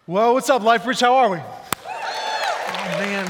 Well, what's up, LifeBridge? How are we? Oh, man.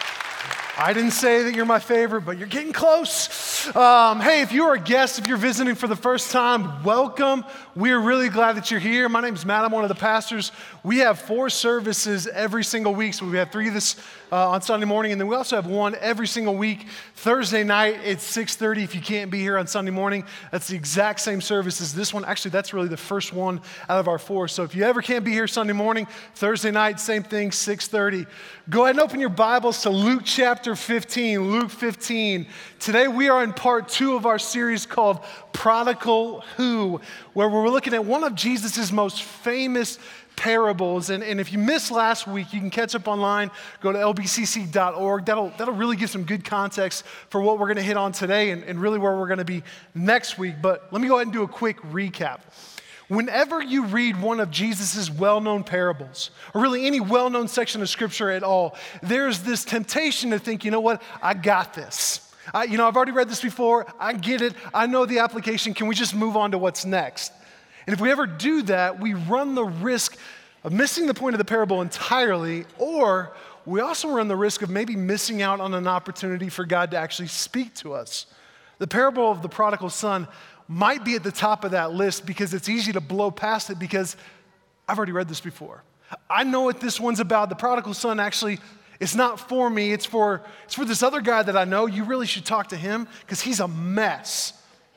I didn't say that you're my favorite, but you're getting close. Hey, if you're a guest, if you're visiting for the first time, welcome. We're really glad that you're here. My name's Matt. I'm one of the pastors. We have 4 services every single week. So we have 3 this on Sunday morning, and then we also have 1 every single week. Thursday night, it's 6:30. If you can't be here on Sunday morning, that's the exact same service as this one. Actually, that's really the first one out of our 4. So if you ever can't be here Sunday morning, Thursday night, same thing, 6:30. Go ahead and open your Bibles to Luke chapter 15, Luke 15. Today we are in part 2 of our series called Prodigal Who, where we're looking at one of Jesus' most famous parables. And if you missed last week, you can catch up online, go to lbcc.org. That'll really give some good context for what we're going to hit on today and really where we're going to be next week. But let me go ahead and do a quick recap. Whenever you read one of Jesus' well-known parables, or really any well-known section of Scripture at all, there's this temptation to think, you know what, I got this. I've already read this before, I get it, I know the application, can we just move on to what's next? And if we ever do that, we run the risk of missing the point of the parable entirely, or we also run the risk of maybe missing out on an opportunity for God to actually speak to us. The parable of the prodigal son might be at the top of that list because it's easy to blow past it because I've already read this before. I know what this one's about. The prodigal son actually, it's not for me, it's for this other guy that I know. You really should talk to him because he's a mess.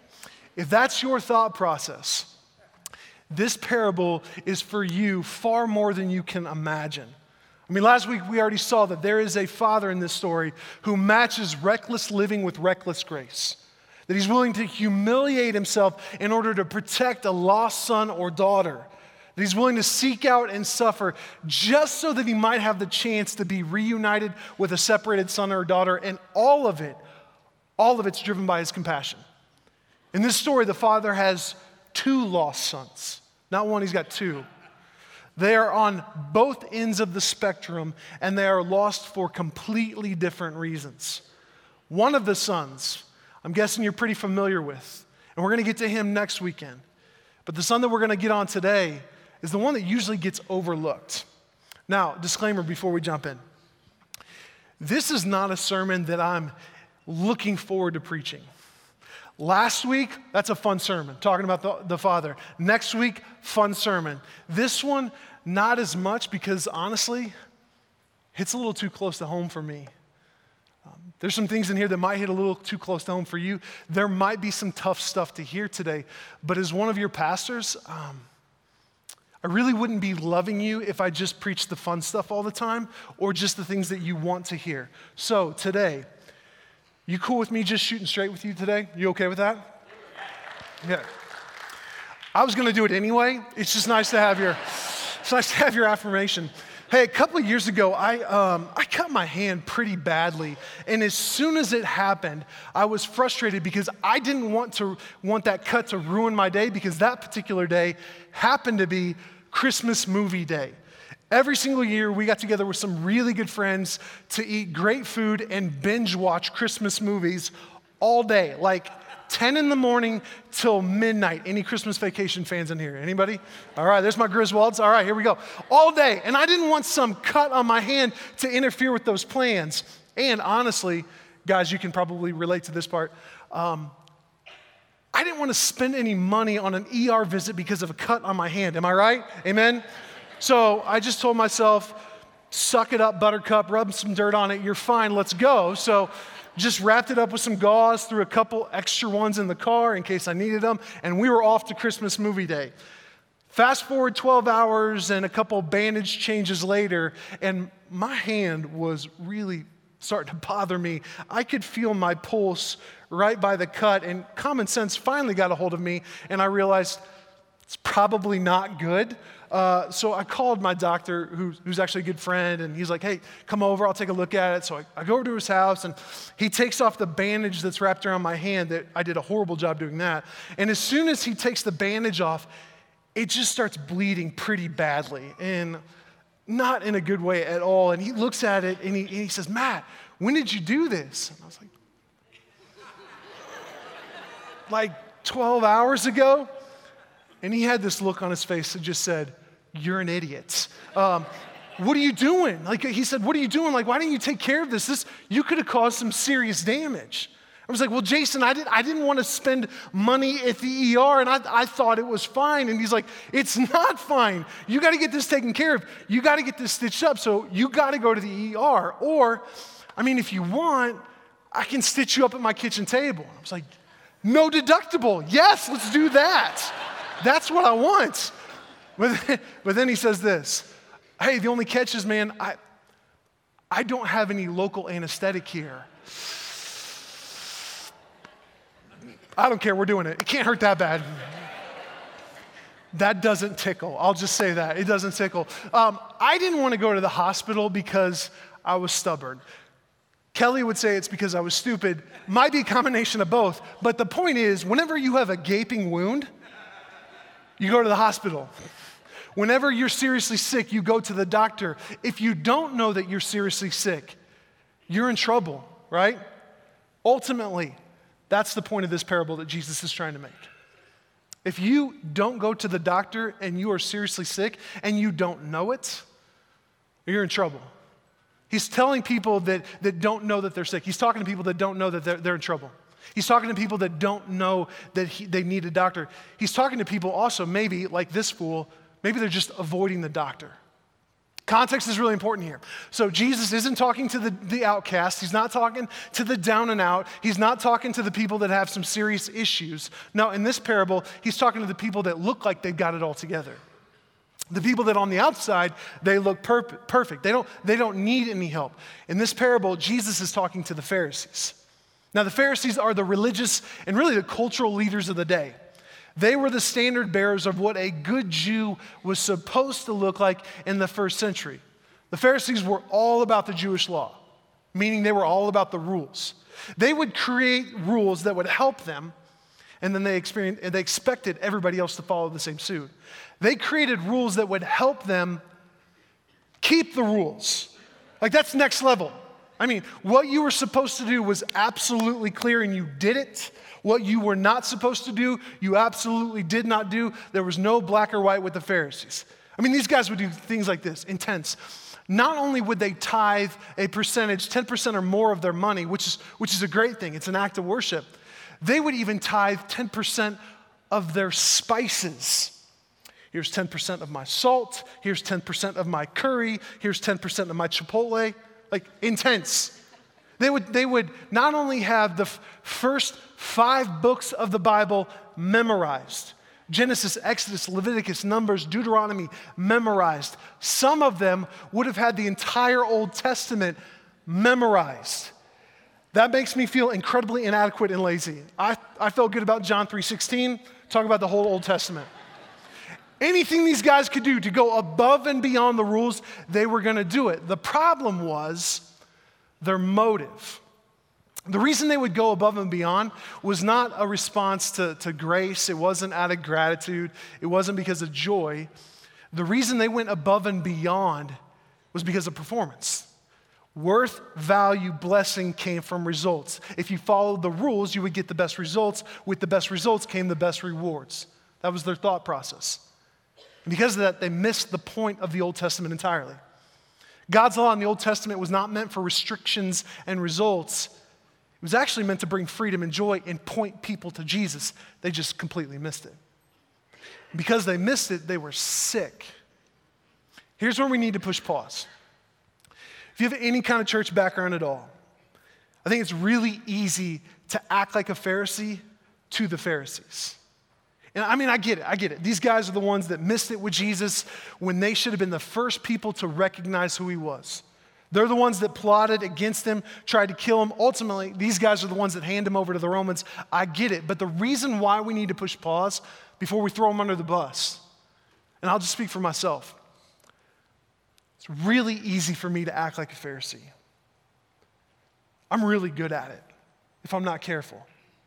If that's your thought process, this parable is for you far more than you can imagine. I mean, last week we already saw that there is a father in this story who matches reckless living with reckless grace. That he's willing to humiliate himself in order to protect a lost son or daughter. That he's willing to seek out and suffer just so that he might have the chance to be reunited with a separated son or daughter. And all of it's driven by his compassion. In this story, the father has 2 lost sons. Not one, he's got 2. They are on both ends of the spectrum, and they are lost for completely different reasons. One of the sons, I'm guessing you're pretty familiar with, and we're going to get to him next weekend. But the son that we're going to get on today is the one that usually gets overlooked. Now, disclaimer before we jump in. This is not a sermon that I'm looking forward to preaching. Last week, that's a fun sermon, talking about the Father. Next week, fun sermon. This one, not as much because honestly, it's a little too close to home for me. There's some things in here that might hit a little too close to home for you. There might be some tough stuff to hear today, but as one of your pastors, I really wouldn't be loving you if I just preached the fun stuff all the time or just the things that you want to hear. So today, you cool with me just shooting straight with you today? You okay with that? Yeah. I was going to do it anyway. It's just nice to have your affirmation. Hey, a couple of years ago, I cut my hand pretty badly, and as soon as it happened, I was frustrated because I didn't want that cut to ruin my day because that particular day happened to be Christmas movie day. Every single year, we got together with some really good friends to eat great food and binge watch Christmas movies all day, like 10 in the morning till midnight. Any Christmas Vacation fans in here? Anybody? All right, there's my Griswolds. All right, here we go. All day. And I didn't want some cut on my hand to interfere with those plans. And honestly, guys, you can probably relate to this part. I didn't want to spend any money on an ER visit because of a cut on my hand. Am I right? Amen? So I just told myself, suck it up, buttercup, rub some dirt on it. You're fine. Let's go. So just wrapped it up with some gauze, threw a couple extra ones in the car in case I needed them, and we were off to Christmas movie day. Fast forward 12 hours and a couple bandage changes later, and my hand was really starting to bother me. I could feel my pulse right by the cut, and common sense finally got a hold of me, and I realized it's probably not good. So I called my doctor, who's actually a good friend, and he's like, hey, come over, I'll take a look at it. So I go over to his house, and he takes off the bandage that's wrapped around my hand. That I did a horrible job doing that. And as soon as he takes the bandage off, it just starts bleeding pretty badly, and not in a good way at all. And he looks at it, and he says, Matt, when did you do this? And I was like 12 hours ago? And he had this look on his face that just said, you're an idiot. What are you doing? Like he said, what are you doing? Like, why didn't you take care of this? You could have caused some serious damage. I was like, well, Jason, I didn't want to spend money at the ER, and I thought it was fine. And he's like, it's not fine. You got to get this taken care of. You got to get this stitched up, so you got to go to the ER. Or, I mean, if you want, I can stitch you up at my kitchen table. I was like, no deductible. Yes, let's do that. That's what I want. But then he says this, hey, the only catch is, man, I don't have any local anesthetic here. I don't care, we're doing it. It can't hurt that bad. That doesn't tickle. I'll just say that. It doesn't tickle. I didn't want to go to the hospital because I was stubborn. Kelly would say it's because I was stupid. Might be a combination of both. But the point is, whenever you have a gaping wound, you go to the hospital. Whenever you're seriously sick, you go to the doctor. If you don't know that you're seriously sick, you're in trouble, right? Ultimately, that's the point of this parable that Jesus is trying to make. If you don't go to the doctor and you are seriously sick and you don't know it, you're in trouble. He's telling people that don't know that they're sick. He's talking to people that don't know that they're in trouble. He's talking to people that don't know that they need a doctor. He's talking to people also, maybe like this fool, maybe they're just avoiding the doctor. Context is really important here. So Jesus isn't talking to the outcast. He's not talking to the down and out. He's not talking to the people that have some serious issues. No, in this parable, he's talking to the people that look like they've got it all together. The people that on the outside, they look perfect. They don't need any help. In this parable, Jesus is talking to the Pharisees. Now, the Pharisees are the religious and really the cultural leaders of the day. They were the standard bearers of what a good Jew was supposed to look like in the first century. The Pharisees were all about the Jewish law, meaning they were all about the rules. They would create rules that would help them, and then they expected everybody else to follow the same suit. They created rules that would help them keep the rules. Like, that's next level. I mean, what you were supposed to do was absolutely clear, and you did it. What you were not supposed to do, you absolutely did not do. There was no black or white with the Pharisees. I mean, these guys would do things like this, intense. Not only would they tithe a percentage, 10% or more of their money, which is a great thing. It's an act of worship. They would even tithe 10% of their spices. Here's 10% of my salt. Here's 10% of my curry. Here's 10% of my chipotle. Like, intense. They would not only have the first 5 books of the Bible memorized, Genesis, Exodus, Leviticus, Numbers, Deuteronomy memorized. Some of them would have had the entire Old Testament memorized. That makes me feel incredibly inadequate and lazy. I felt good about John 3:16, talk about the whole Old Testament. Anything these guys could do to go above and beyond the rules, they were going to do it. The problem was their motive. The reason they would go above and beyond was not a response to grace. It wasn't out of gratitude. It wasn't because of joy. The reason they went above and beyond was because of performance. Worth, value, blessing came from results. If you followed the rules, you would get the best results. With the best results came the best rewards. That was their thought process. And because of that, they missed the point of the Old Testament entirely. God's law in the Old Testament was not meant for restrictions and results. It was actually meant to bring freedom and joy and point people to Jesus. They just completely missed it. Because they missed it, they were sick. Here's where we need to push pause. If you have any kind of church background at all, I think it's really easy to act like a Pharisee to the Pharisees. And I mean, I get it. These guys are the ones that missed it with Jesus when they should have been the first people to recognize who he was. They're the ones that plotted against him, tried to kill him. Ultimately, these guys are the ones that hand him over to the Romans. I get it. But the reason why we need to push pause before we throw him under the bus, and I'll just speak for myself, it's really easy for me to act like a Pharisee. I'm really good at it if I'm not careful.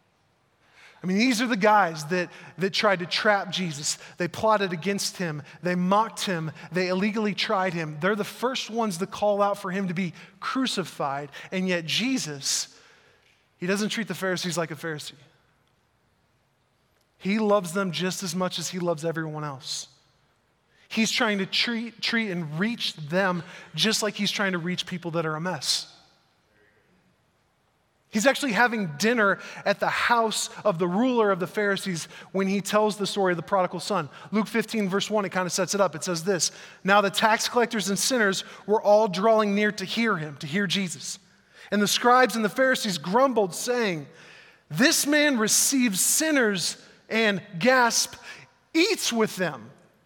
I mean, these are the guys that tried to trap Jesus. They plotted against him. They mocked him. They illegally tried him. They're the first ones to call out for him to be crucified. And yet Jesus, he doesn't treat the Pharisees like a Pharisee. He loves them just as much as he loves everyone else. He's trying to treat and reach them just like he's trying to reach people that are a mess. He's actually having dinner at the house of the ruler of the Pharisees when he tells the story of the prodigal son. Luke 15, verse 1, it kind of sets it up. It says this: "Now the tax collectors and sinners were all drawing near to hear him, to hear Jesus. And the scribes and the Pharisees grumbled, saying, 'This man receives sinners and,' gasp, 'eats with them.'"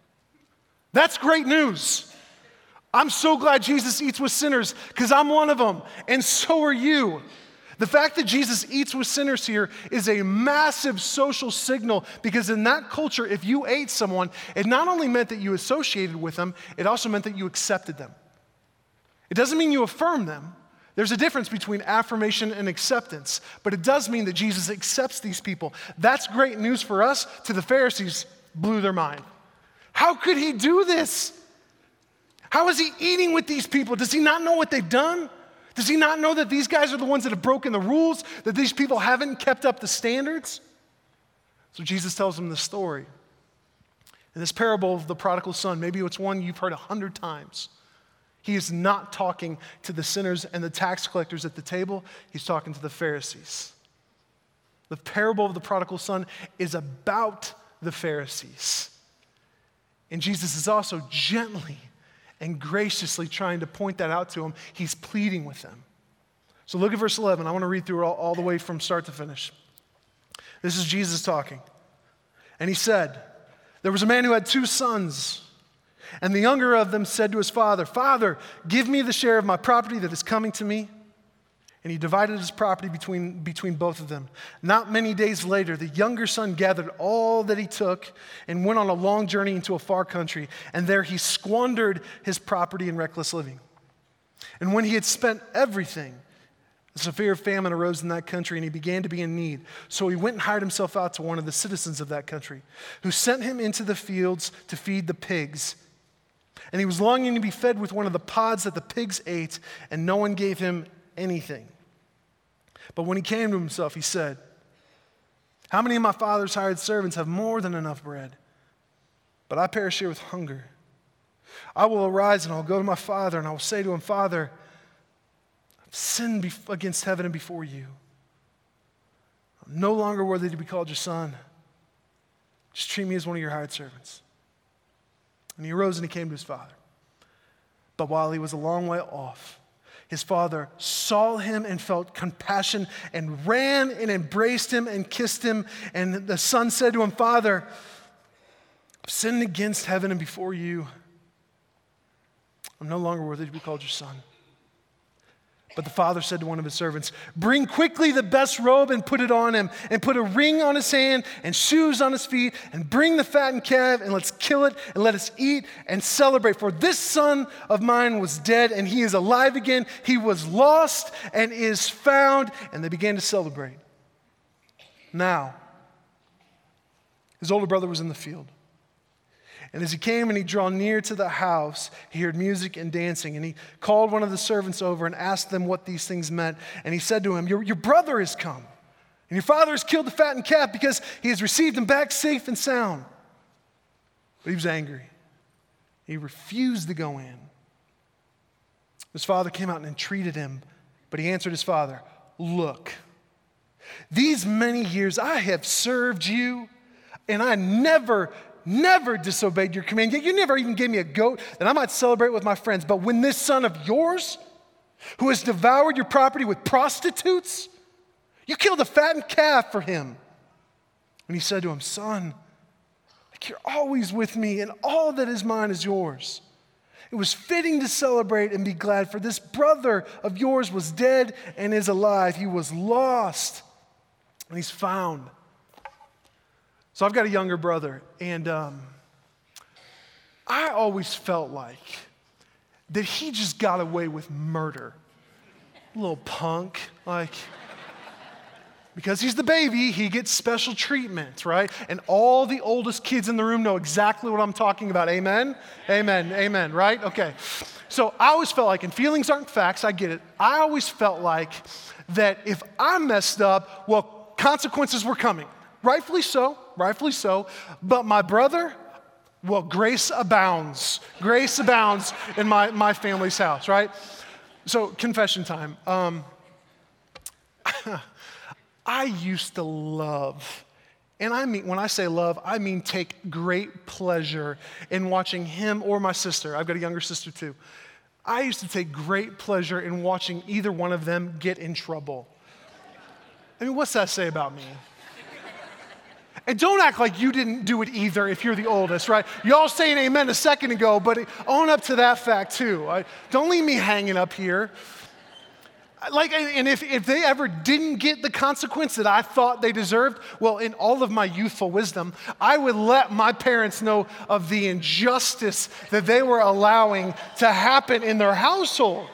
That's great news. I'm so glad Jesus eats with sinners because I'm one of them, and so are you. The fact that Jesus eats with sinners here is a massive social signal because in that culture, if you ate someone, it not only meant that you associated with them, it also meant that you accepted them. It doesn't mean you affirm them. There's a difference between affirmation and acceptance, but it does mean that Jesus accepts these people. That's great news for us. To the Pharisees, blew their mind. How could he do this? How is he eating with these people? Does he not know what they've done? Does he not know that these guys are the ones that have broken the rules, that these people haven't kept up the standards? So Jesus tells them the story. In this parable of the prodigal son, maybe it's one you've heard 100 times. He is not talking to the sinners and the tax collectors at the table. He's talking to the Pharisees. The parable of the prodigal son is about the Pharisees. And Jesus is also gently and graciously trying to point that out to them. He's pleading with them. So look at verse 11. I want to read through it all the way from start to finish. This is Jesus talking. And he said, "There was a man who had 2 sons. And the younger of them said to his father, 'Father, give me the share of my property that is coming to me.' And he divided his property between both of them. Not many days later, the younger son gathered all that he took and went on a long journey into a far country. And there he squandered his property in reckless living. And when he had spent everything, a severe famine arose in that country, and he began to be in need. So he went and hired himself out to one of the citizens of that country, who sent him into the fields to feed the pigs. And he was longing to be fed with one of the pods that the pigs ate, and no one gave him anything. But when he came to himself, he said, 'How many of my father's hired servants have more than enough bread? But I perish here with hunger. I will arise and I'll go to my father, and I will say to him, Father, I've sinned against heaven and before you. I'm no longer worthy to be called your son. Just treat me as one of your hired servants.' And he arose and he came to his father. But while he was a long way off, his father saw him and felt compassion and ran and embraced him and kissed him. And the son said to him, 'Father, I've sinned against heaven and before you. I'm no longer worthy to be called your son.' But the father said to one of his servants, 'Bring quickly the best robe and put it on him, and put a ring on his hand and shoes on his feet, and bring the fattened calf, and let's kill it, and let us eat and celebrate. For this son of mine was dead, and he is alive again. He was lost and is found.' And they began to celebrate. Now, his older brother was in the field. And as he came and he drew near to the house, he heard music and dancing. And he called one of the servants over and asked them what these things meant. And he said to him, your brother has come. And your father has killed the fattened calf because he has received him back safe and sound.' But he was angry. He refused to go in. His father came out and entreated him. But he answered his father, 'Look, these many years I have served you, and I never disobeyed your command. Yet you never even gave me a goat that I might celebrate with my friends. But when this son of yours, who has devoured your property with prostitutes, you killed a fattened calf for him.' And he said to him, 'Son, you're always with me, and all that is mine is yours. It was fitting to celebrate and be glad, for this brother of yours was dead and is alive. He was lost, and he's found.'" So I've got a younger brother, and I always felt like that he just got away with murder. A little punk, because he's the baby, he gets special treatment, right? And all the oldest kids in the room know exactly what I'm talking about. Amen? Amen, amen, right? Okay. So I always felt like, and feelings aren't facts, I get it. I always felt like that if I messed up, well, consequences were coming. Rightfully so. But my brother Well, grace abounds. Grace abounds in my family's house, right? So, confession time. I used to love, and I mean, when I say love, I mean take great pleasure in watching him or my sister. I've got a younger sister too. I used to take great pleasure in watching either one of them get in trouble. I mean, what's that say about me? And don't act like you didn't do it either if you're the oldest, right? Y'all saying amen a second ago, but own up to that fact too. Don't leave me hanging up here. And if they ever didn't get the consequence that I thought they deserved, well, in all of my youthful wisdom, I would let my parents know of the injustice that they were allowing to happen in their household.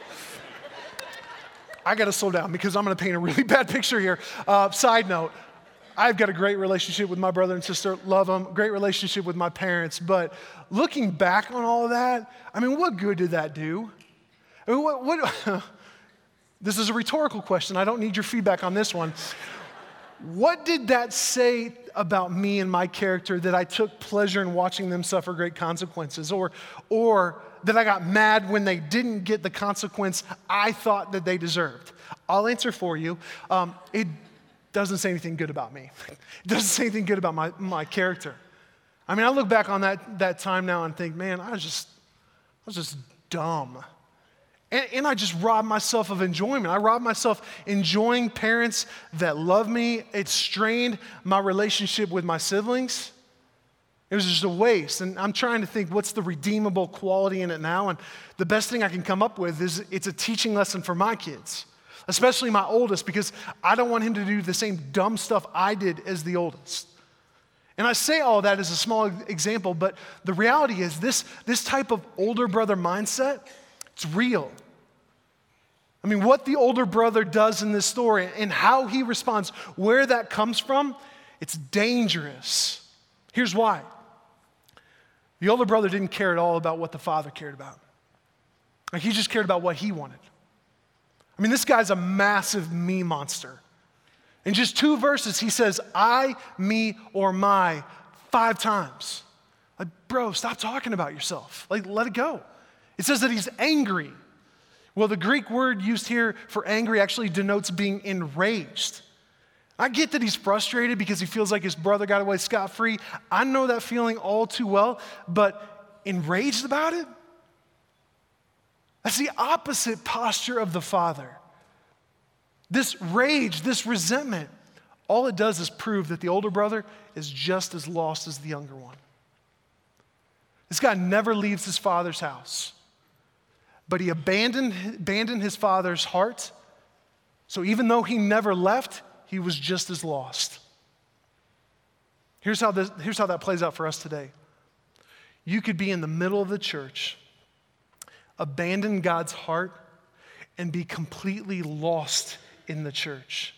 I got to slow down because I'm going to paint a really bad picture here. Side note, I've got a great relationship with my brother and sister, love them, great relationship with my parents, but looking back on all of that, I mean, what good did that do? I mean, this is a rhetorical question. I don't need your feedback on this one. What did that say about me and my character that I took pleasure in watching them suffer great consequences, or that I got mad when they didn't get the consequence I thought that they deserved? I'll answer for you. It doesn't say anything good about me. It doesn't say anything good about my character. I mean, I look back on that time now and think, man, I was just dumb. And I just robbed myself of enjoyment. I robbed myself enjoying parents that love me. It strained my relationship with my siblings. It was just a waste. And I'm trying to think, what's the redeemable quality in it now? And the best thing I can come up with is it's a teaching lesson for my kids, especially my oldest, because I don't want him to do the same dumb stuff I did as the oldest. And I say all that as a small example, but the reality is this type of older brother mindset, it's real. I mean, what the older brother does in this story and how he responds, where that comes from, it's dangerous. Here's why. The older brother didn't care at all about what the father cared about. Like, he just cared about what he wanted. I mean, this guy's a massive me monster. In just 2 verses, he says, I, me, or my 5 times. Like, bro, stop talking about yourself. Like, let it go. It says that he's angry. Well, the Greek word used here for angry actually denotes being enraged. I get that he's frustrated because he feels like his brother got away scot-free. I know that feeling all too well, but enraged about it? That's the opposite posture of the father. This rage, this resentment, all it does is prove that the older brother is just as lost as the younger one. This guy never leaves his father's house. But he abandoned his father's heart. So even though he never left, he was just as lost. Here's how that plays out for us today. You could be in the middle of the church, abandon God's heart, and be completely lost in the church.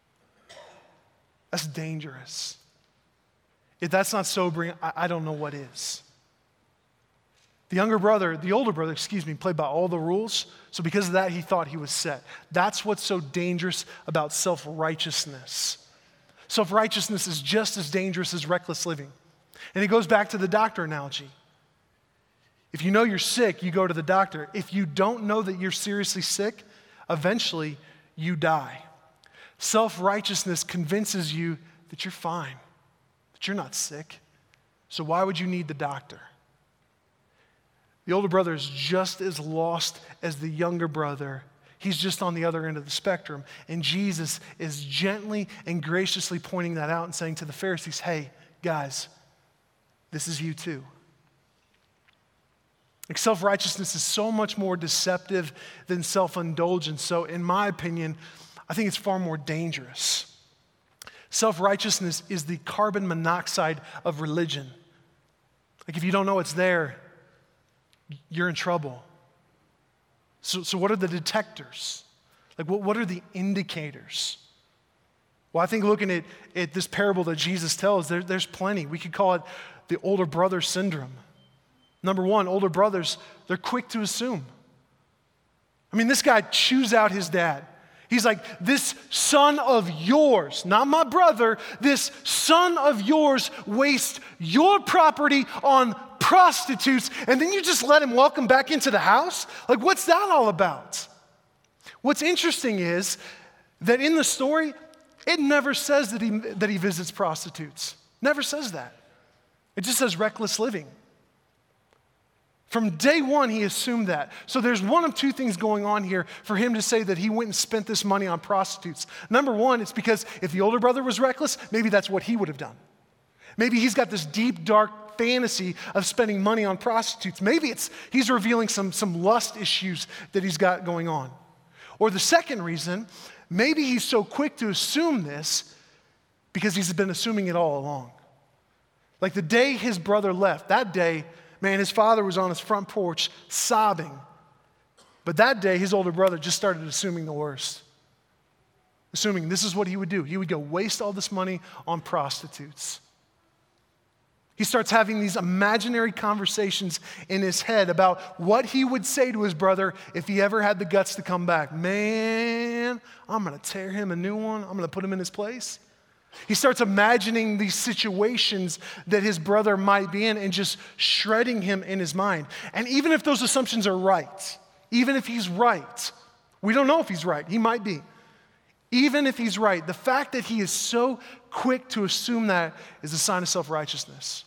That's dangerous. If that's not sobering, I don't know what is. The older brother, played by all the rules. So because of that, he thought he was set. That's what's so dangerous about self-righteousness. Self-righteousness is just as dangerous as reckless living. And it goes back to the doctor analogy. If you know you're sick, you go to the doctor. If you don't know that you're seriously sick, eventually you die. Self-righteousness convinces you that you're fine, that you're not sick. So why would you need the doctor? The older brother is just as lost as the younger brother. He's just on the other end of the spectrum. And Jesus is gently and graciously pointing that out and saying to the Pharisees, hey, guys, this is you too. Like, self-righteousness is so much more deceptive than self-indulgence. So in my opinion, I think it's far more dangerous. Self-righteousness is the carbon monoxide of religion. Like, if you don't know it's there, you're in trouble. So what are the detectors? Like, what are the indicators? Well, I think looking at this parable that Jesus tells, there's plenty. We could call it the older brother syndrome. Number one, older brothers, they're quick to assume. I mean, this guy chews out his dad. He's like, this son of yours, not my brother, this son of yours wastes your property on prostitutes, and then you just let him welcome back into the house? Like, what's that all about? What's interesting is that in the story, it never says that he visits prostitutes. Never says that. It just says reckless living. From day one, he assumed that. So there's one of two things going on here for him to say that he went and spent this money on prostitutes. Number one, it's because if the older brother was reckless, maybe that's what he would have done. Maybe he's got this deep, dark fantasy of spending money on prostitutes. Maybe he's revealing some lust issues that he's got going on. Or the second reason, maybe he's so quick to assume this because he's been assuming it all along. Like the day his brother left, that day, man, his father was on his front porch sobbing. But that day, his older brother just started assuming the worst. Assuming this is what he would do. He would go waste all this money on prostitutes. He starts having these imaginary conversations in his head about what he would say to his brother if he ever had the guts to come back. Man, I'm going to tear him a new one. I'm going to put him in his place. He starts imagining these situations that his brother might be in and just shredding him in his mind. And even if those assumptions are right, even if he's right, we don't know if he's right. He might be. Even if he's right, the fact that he is so quick to assume that is a sign of self-righteousness.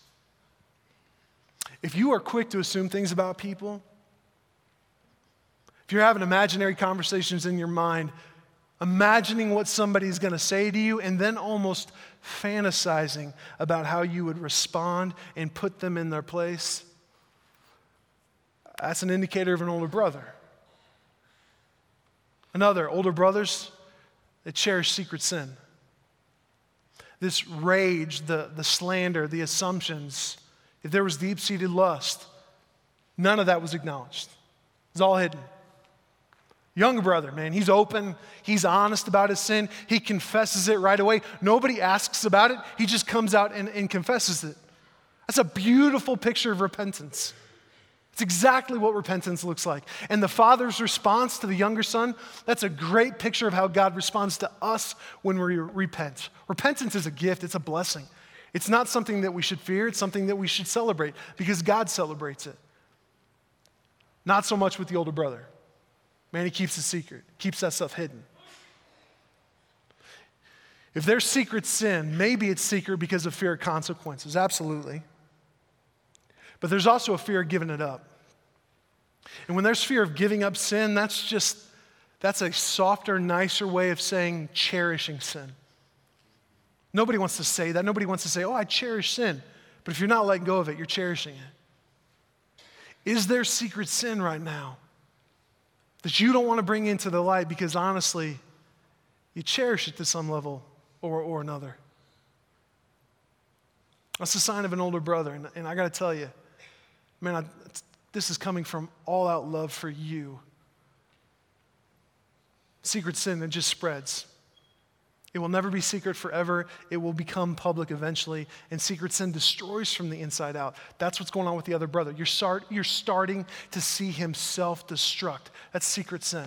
If you are quick to assume things about people, if you're having imaginary conversations in your mind, imagining what somebody's going to say to you, and then almost fantasizing about how you would respond and put them in their place, that's an indicator of an older brother. Another, older brothers that cherish secret sin. This rage, the slander, the assumptions, if there was deep-seated lust, none of that was acknowledged. It was all hidden. Younger brother, man, he's open, he's honest about his sin, he confesses it right away. Nobody asks about it, he just comes out and confesses it. That's a beautiful picture of repentance. It's exactly what repentance looks like. And the father's response to the younger son, that's a great picture of how God responds to us when we repent. Repentance is a gift, it's a blessing. It's not something that we should fear, it's something that we should celebrate because God celebrates it. Not so much with the older brother. Man, he keeps it secret, keeps that stuff hidden. If there's secret sin, maybe it's secret because of fear of consequences, absolutely. But there's also a fear of giving it up. And when there's fear of giving up sin, that's a softer, nicer way of saying cherishing sin. Nobody wants to say that. Nobody wants to say, oh, I cherish sin. But if you're not letting go of it, you're cherishing it. Is there secret sin right now that you don't want to bring into the light because honestly, you cherish it to some level or another? That's a sign of an older brother. And I got to tell you, man, this is coming from all-out love for you. Secret sin that just spreads. It will never be secret forever. It will become public eventually. And secret sin destroys from the inside out. That's what's going on with the other brother. You're starting to see him self-destruct. That's secret sin.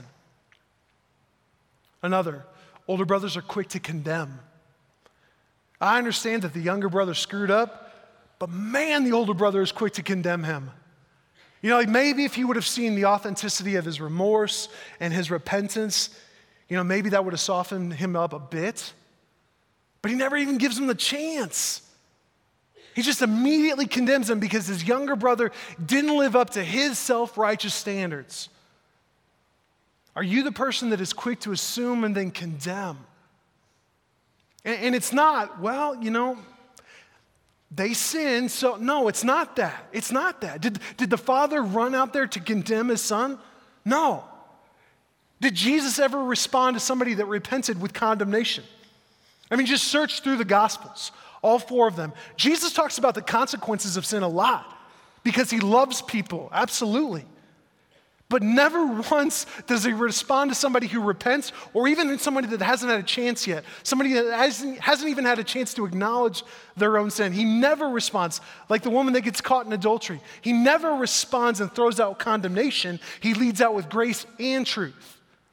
Another, older brothers are quick to condemn. I understand that the younger brother screwed up, but man, the older brother is quick to condemn him. You know, like maybe if he would have seen the authenticity of his remorse and his repentance, you know, maybe that would have softened him up a bit. But he never even gives him the chance. He just immediately condemns him because his younger brother didn't live up to his self-righteous standards. Are you the person that is quick to assume and then condemn? And it's not, well, you know, they sinned, so no, it's not that. It's not that. Did the father run out there to condemn his son? No. Did Jesus ever respond to somebody that repented with condemnation? I mean, just search through the Gospels, all four of them. Jesus talks about the consequences of sin a lot because he loves people, absolutely. But never once does he respond to somebody who repents or even somebody that hasn't had a chance yet, somebody that hasn't even had a chance to acknowledge their own sin. He never responds like the woman that gets caught in adultery. He never responds and throws out condemnation. He leads out with grace and truth.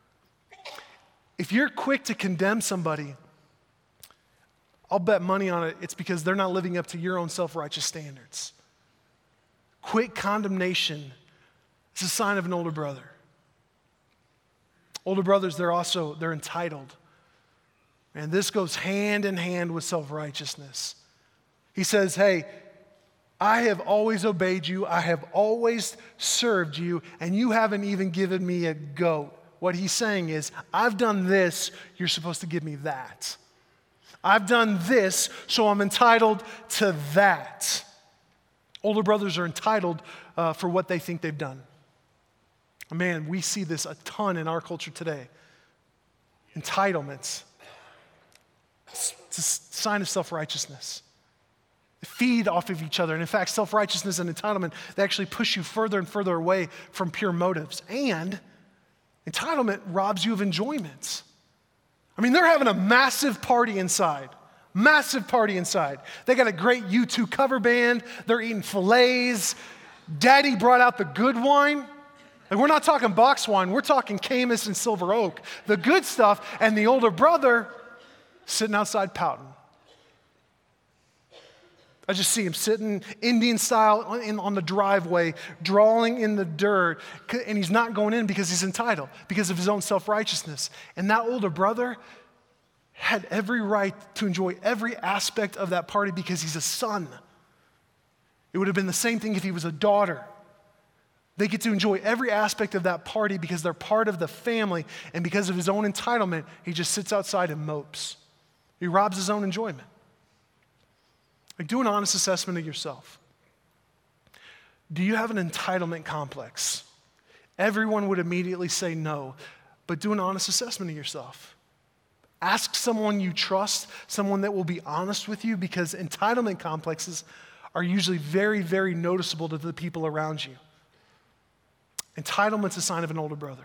If you're quick to condemn somebody, I'll bet money on it, it's because they're not living up to your own self-righteous standards. Quick condemnation is a sign of an older brother. Older brothers, they're entitled. And this goes hand in hand with self-righteousness. He says, hey, I have always obeyed you. I have always served you, and you haven't even given me a goat. What he's saying is, I've done this, you're supposed to give me that. I've done this, so I'm entitled to that. Older brothers are entitled for what they think they've done. Man, we see this a ton in our culture today. Entitlements. It's a sign of self-righteousness. They feed off of each other. And in fact, self-righteousness and entitlement, they actually push you further and further away from pure motives. And entitlement robs you of enjoyment. I mean, they're having a massive party inside. Massive party inside. They got a great U2 cover band. They're eating fillets. Daddy brought out the good wine. Like, we're not talking box wine. We're talking Caymus and Silver Oak. The good stuff. And the older brother sitting outside pouting. I just see him sitting Indian style on the driveway, drawing in the dirt, and he's not going in because he's entitled, because of his own self-righteousness. And that older brother had every right to enjoy every aspect of that party because he's a son. It would have been the same thing if he was a daughter. They get to enjoy every aspect of that party because they're part of the family, and because of his own entitlement, he just sits outside and mopes. He robs his own enjoyment. Like, do an honest assessment of yourself. Do you have an entitlement complex? Everyone would immediately say no, but do an honest assessment of yourself. Ask someone you trust, someone that will be honest with you, because entitlement complexes are usually very, very noticeable to the people around you. Entitlement's a sign of an older brother.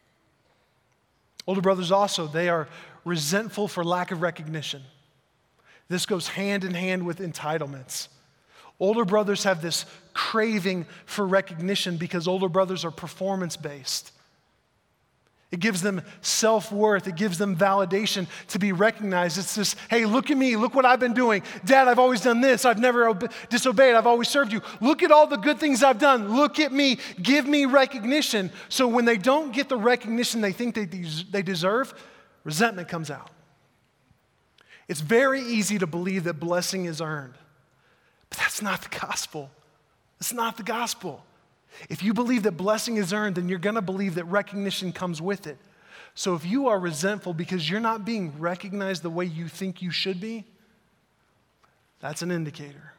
Older brothers also, they are resentful for lack of recognition. This goes hand in hand with entitlements. Older brothers have this craving for recognition because older brothers are performance-based. It gives them self-worth. It gives them validation to be recognized. It's this, hey, look at me. Look what I've been doing. Dad, I've always done this. I've never disobeyed. I've always served you. Look at all the good things I've done. Look at me. Give me recognition. So when they don't get the recognition they think they deserve, resentment comes out. It's very easy to believe that blessing is earned. But that's not the gospel. It's not the gospel. If you believe that blessing is earned, then you're going to believe that recognition comes with it. So if you are resentful because you're not being recognized the way you think you should be, that's an indicator.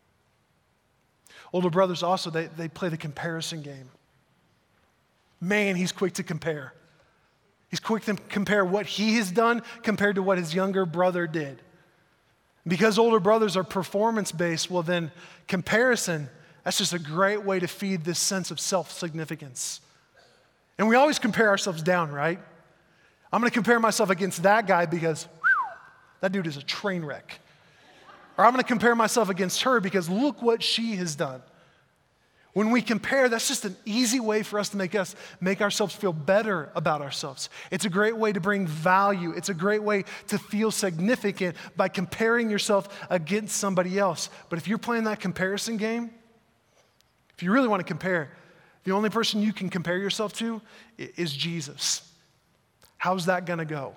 Older brothers also, they play the comparison game. Man, he's quick to compare. He's quick to compare what he has done compared to what his younger brother did. Because older brothers are performance-based, well then comparison, that's just a great way to feed this sense of self-significance. And we always compare ourselves down, right? I'm going to compare myself against that guy because that dude is a train wreck. Or I'm going to compare myself against her because look what she has done. When we compare, that's just an easy way for us to make ourselves feel better about ourselves. It's a great way to bring value. It's a great way to feel significant by comparing yourself against somebody else. But if you're playing that comparison game, if you really want to compare, the only person you can compare yourself to is Jesus. How's that going to go?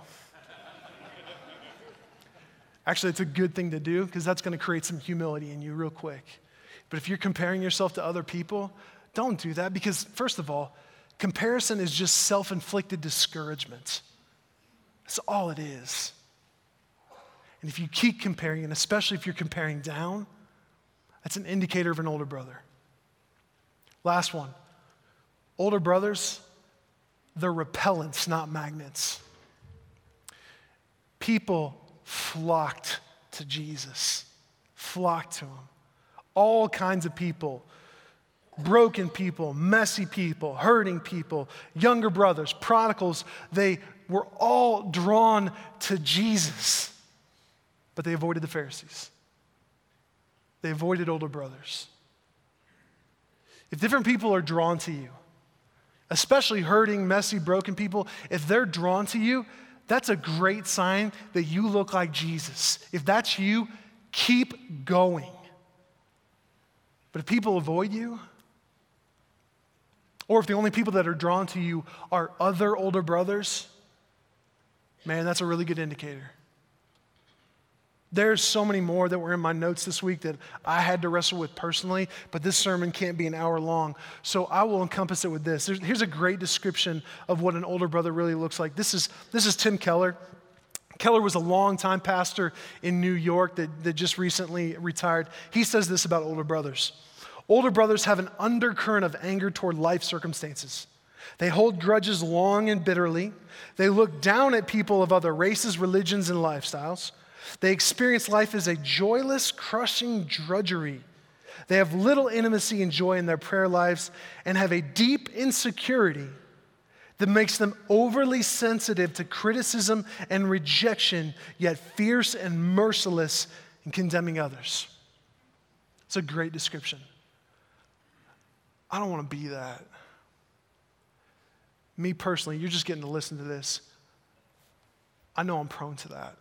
Actually, it's a good thing to do because that's going to create some humility in you real quick. But if you're comparing yourself to other people, don't do that because, first of all, comparison is just self-inflicted discouragement. That's all it is. And if you keep comparing, and especially if you're comparing down, that's an indicator of an older brother. Last one. Older brothers, they're repellents, not magnets. People flocked to Jesus, flocked to him. All kinds of people, broken people, messy people, hurting people, younger brothers, prodigals, they were all drawn to Jesus, but they avoided the Pharisees. They avoided older brothers. If different people are drawn to you, especially hurting, messy, broken people, if they're drawn to you, that's a great sign that you look like Jesus. If that's you, keep going. But if people avoid you, or if the only people that are drawn to you are other older brothers, man, that's a really good indicator. There's so many more that were in my notes this week that I had to wrestle with personally, but this sermon can't be an hour long, so I will encompass it with this. Here's a great description of what an older brother really looks like. This is Tim Keller. Keller was a longtime pastor in New York that just recently retired. He says this about older brothers. Older brothers have an undercurrent of anger toward life circumstances. They hold grudges long and bitterly. They look down at people of other races, religions, and lifestyles. They experience life as a joyless, crushing drudgery. They have little intimacy and joy in their prayer lives and have a deep insecurity that makes them overly sensitive to criticism and rejection, yet fierce and merciless in condemning others. It's a great description. I don't want to be that. Me personally, you're just getting to listen to this. I know I'm prone to that.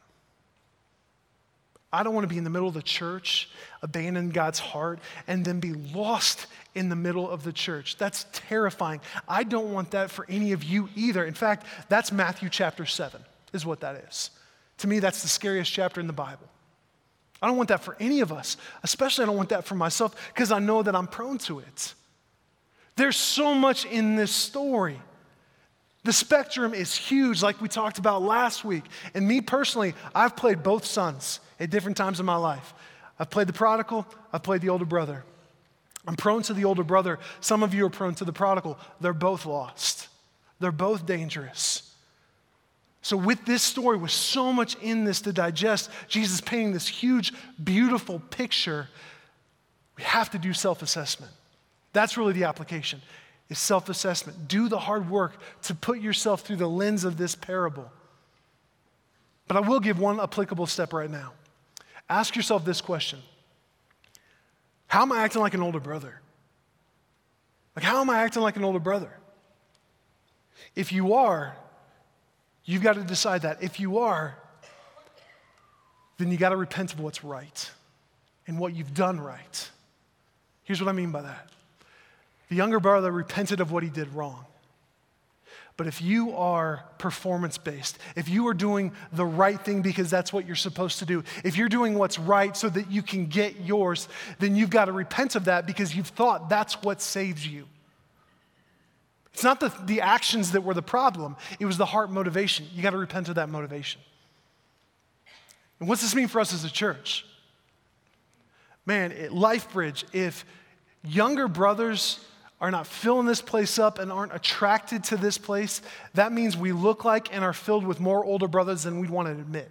I don't want to be in the middle of the church, abandon God's heart, and then be lost in the middle of the church. That's terrifying. I don't want that for any of you either. In fact, that's Matthew chapter 7 is what that is. To me, that's the scariest chapter in the Bible. I don't want that for any of us, especially I don't want that for myself because I know that I'm prone to it. There's so much in this story. The spectrum is huge, like we talked about last week. And me personally, I've played both sons at different times in my life. I've played the prodigal, I've played the older brother. I'm prone to the older brother. Some of you are prone to the prodigal. They're both lost. They're both dangerous. So with this story, with so much in this to digest, Jesus painting this huge, beautiful picture, we have to do self-assessment. That's really the application, is self-assessment. Do the hard work to put yourself through the lens of this parable. But I will give one applicable step right now. Ask yourself this question. How am I acting like an older brother? Like, how am I acting like an older brother? If you are, you've got to decide that. If you are, then you got to repent of what's right and what you've done right. Here's what I mean by that. The younger brother repented of what he did wrong. But if you are performance-based, if you are doing the right thing because that's what you're supposed to do, if you're doing what's right so that you can get yours, then you've got to repent of that because you've thought that's what saves you. It's not the actions that were the problem. It was the heart motivation. You got to repent of that motivation. And what's this mean for us as a church? Man, at LifeBridge, if younger brothers are not filling this place up and aren't attracted to this place, that means we look like and are filled with more older brothers than we'd want to admit.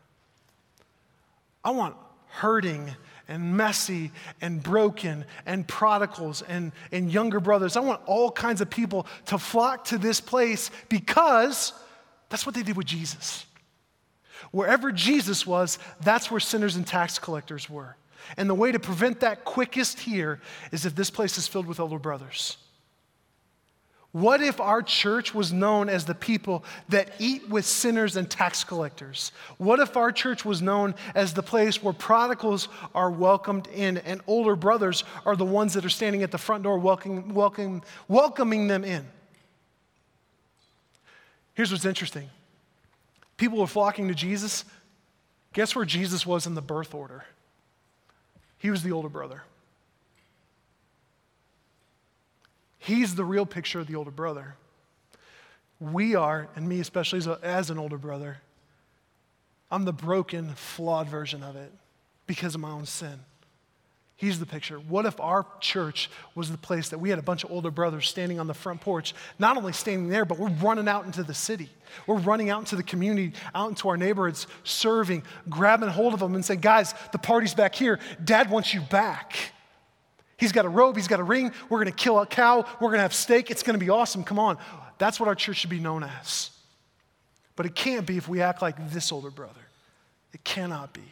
I want hurting and messy and broken and prodigals and younger brothers. I want all kinds of people to flock to this place because that's what they did with Jesus. Wherever Jesus was, that's where sinners and tax collectors were. And the way to prevent that quickest here is if this place is filled with older brothers. What if our church was known as the people that eat with sinners and tax collectors? What if our church was known as the place where prodigals are welcomed in and older brothers are the ones that are standing at the front door welcoming them in? Here's what's interesting. People were flocking to Jesus. Guess where Jesus was in the birth order? He was the older brother. He's the real picture of the older brother. We are, and me especially as an older brother, I'm the broken, flawed version of it because of my own sin. He's the picture. What if our church was the place that we had a bunch of older brothers standing on the front porch, not only standing there, but we're running out into the city. We're running out into the community, out into our neighborhoods, serving, grabbing hold of them and saying, guys, the party's back here. Dad wants you back. He's got a robe, he's got a ring. We're going to kill a cow. We're going to have steak. It's going to be awesome. Come on. That's what our church should be known as. But it can't be if we act like this older brother. It cannot be.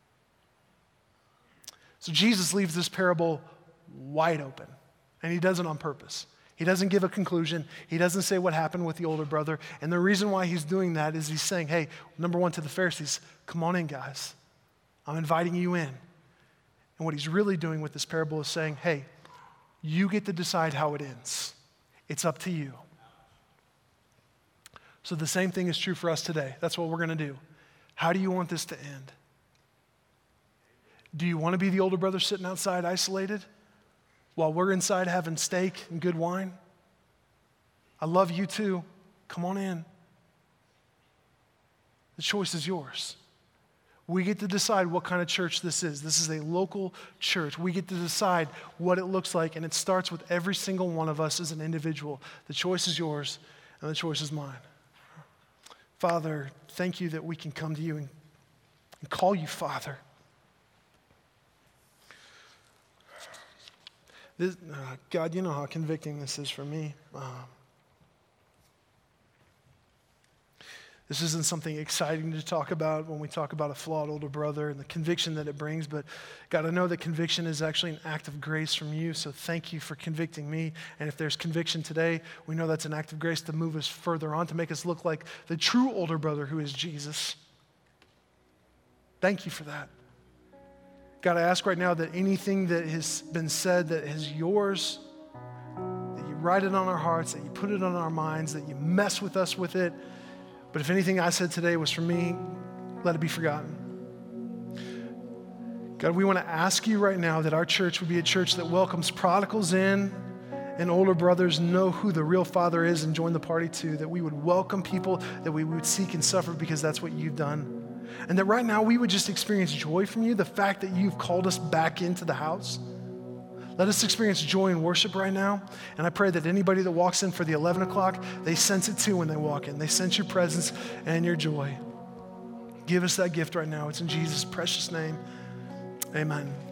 So Jesus leaves this parable wide open, and he does it on purpose. He doesn't give a conclusion. He doesn't say what happened with the older brother. And the reason why he's doing that is he's saying, hey, number one, to the Pharisees, come on in, guys. I'm inviting you in. And what he's really doing with this parable is saying, hey, you get to decide how it ends. It's up to you. So the same thing is true for us today. That's what we're going to do. How do you want this to end? Do you want to be the older brother sitting outside isolated while we're inside having steak and good wine? I love you too. Come on in. The choice is yours. We get to decide what kind of church this is. This is a local church. We get to decide what it looks like, and it starts with every single one of us as an individual. The choice is yours, and the choice is mine. Father, thank you that we can come to you and call you Father. God, you know how convicting this is for me. This isn't something exciting to talk about when we talk about a flawed older brother and the conviction that it brings, but God, I know that conviction is actually an act of grace from you, so thank you for convicting me. And if there's conviction today, we know that's an act of grace to move us further on, to make us look like the true older brother who is Jesus. Thank you for that. God, I ask right now that anything that has been said that is yours, that you write it on our hearts, that you put it on our minds, that you mess with us with it. But if anything I said today was from me, let it be forgotten. God, we want to ask you right now that our church would be a church that welcomes prodigals in and older brothers know who the real Father is and join the party too, that we would welcome people that we would seek and suffer because that's what you've done. And that right now we would just experience joy from you, the fact that you've called us back into the house. Let us experience joy in worship right now. And I pray that anybody that walks in for the 11 o'clock, they sense it too when they walk in. They sense your presence and your joy. Give us that gift right now. It's in Jesus' precious name. Amen.